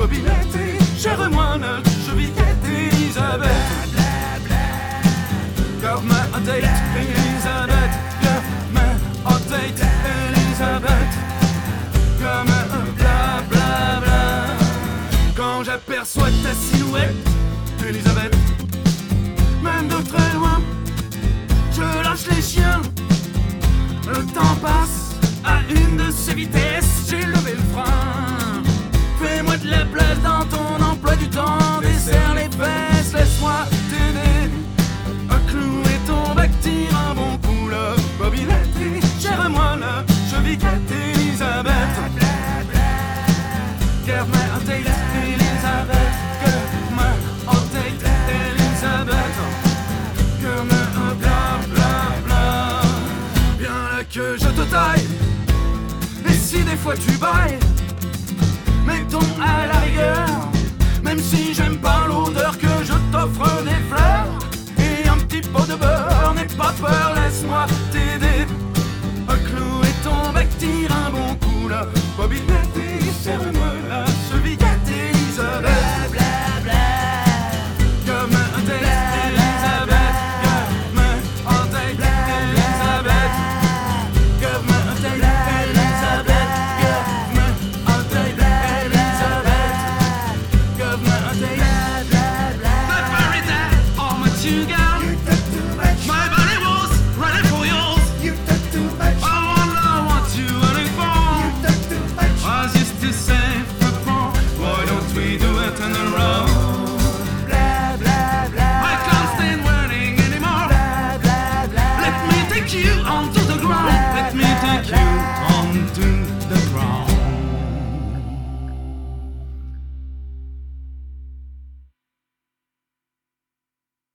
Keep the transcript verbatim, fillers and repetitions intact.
bobinette, gère-moi notre chevillette, Elisabeth. Girl, my update, Elisabeth. Girl, my update, Elisabeth. Girl, my bla bla bla. Quand j'aperçois ta silhouette, Elisabeth, même de très loin, je lâche les chiens. Le temps passe à une de ses vitesses, j'ai levé le frein. Fais-moi de la place dans ton emploi du temps, desserre les fesses, laisse-moi t'aider à clouer ton bec, tire un bon coup là, bobinette, gère-moi la chevillette, Elisabeth. Garde ma update, Elisabeth. Garde ma update, Elisabeth. Garde ma bla bla bla. Bien là que je te taille, et si des fois tu bailles, mettons à la rigueur